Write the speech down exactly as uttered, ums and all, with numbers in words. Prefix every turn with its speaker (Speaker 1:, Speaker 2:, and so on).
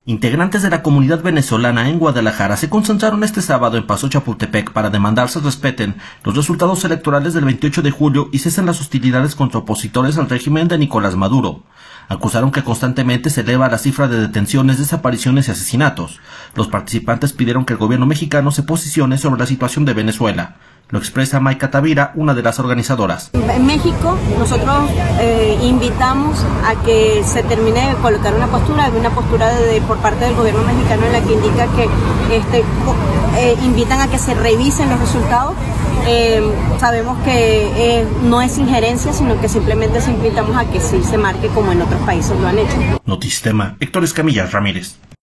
Speaker 1: Integrantes de la comunidad venezolana en Guadalajara se concentraron este sábado en Paso Chapultepec para demandar se respeten los resultados electorales del veintiocho de julio y cesen las hostilidades contra opositores al régimen de Nicolás Maduro. Acusaron que constantemente se eleva la cifra de detenciones, desapariciones y asesinatos. Los participantes pidieron que el gobierno mexicano se posicione sobre la situación de Venezuela. Lo expresa Mayca Tavira, una de las organizadoras.
Speaker 2: En México nosotros eh, invitamos a que se termine de colocar una postura, una postura de, por parte del gobierno mexicano en la que indica que este, eh, invitan a que se revisen los resultados. Eh, sabemos que eh, no es injerencia, sino que simplemente se invitamos a que sí se marque como en otros países lo han hecho.
Speaker 1: Notistema, Héctor Escamilla Ramírez.